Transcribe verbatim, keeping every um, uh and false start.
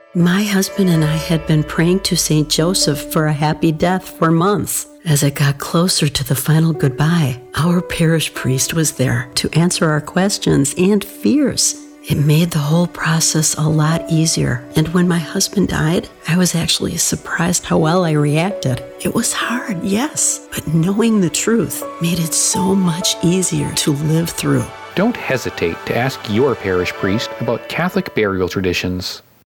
My husband and I had been praying to Saint Joseph for a happy death for months. As it got closer to the final goodbye, our parish priest was there to answer our questions and fears. It made the whole process a lot easier, and when my husband died, I was actually surprised how well I reacted. It was hard, yes, but knowing the truth made it so much easier to live through. Don't hesitate to ask your parish priest about Catholic burial traditions.